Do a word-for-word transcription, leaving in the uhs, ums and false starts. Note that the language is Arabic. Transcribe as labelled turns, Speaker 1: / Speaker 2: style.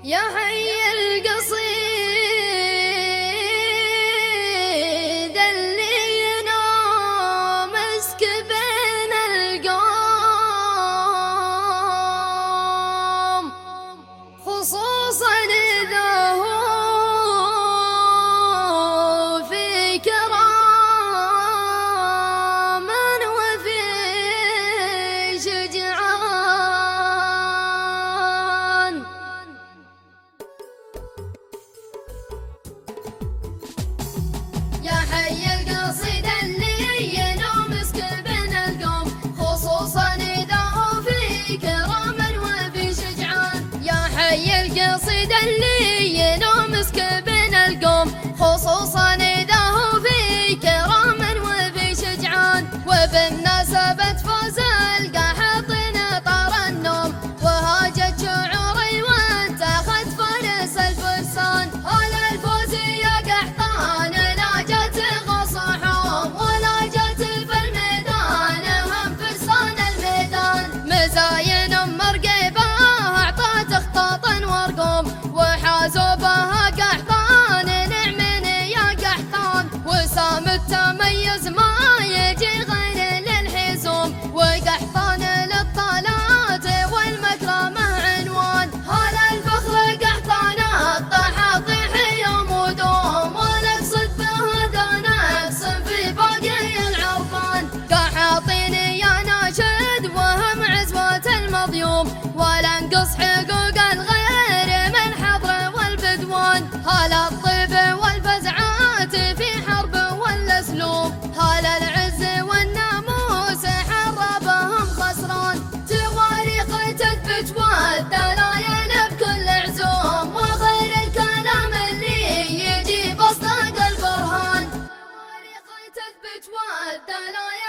Speaker 1: يا حي القصيد اللي ينام مسك بين القوم، خصوصا إذا هو في كرام وفي شجعان. يا حي القصيد اللي ينام مسك بين القوم، خصوصا إذا هو في كرام وفي شجعان. يا حي القصيد اللي ينام مسك بين القوم، خصوصا إذا هو في كرام وفي شجعان. وبمناسبة فوز القاحطين طار النوم، وهاجت شعوري وانتخت فارس الفرسان. هلا الفوز يا قحطان، لا جت غصحهم ولا جت في الميدان، هم فرسان الميدان. مزاين مرقبة أعطت خطاط وارقوم، وحازوا بها قحطان نعمن يا قحطان. وسام التميز ما يجي غير للحزوم، وقحطان للطلات والمكرمة عنوان. هلا الفخر قحطان الطحاطيح يوم ودوم، ونقصد بهذا نقسم في باقي العرفان. قحاطين يا ناشد وهم عزوة المضيوم، ولا نقص حقوق الغير من حضر والبدوان. هلا الطيب والفزعات في حرب والاسلوب، هلا العز والناموس حربهم خسران. تواريخ تثبت والدلايل بكل عزوم، وغير الكلام اللي يجي بصدق البرهان. تواريخ تثبت والدلايل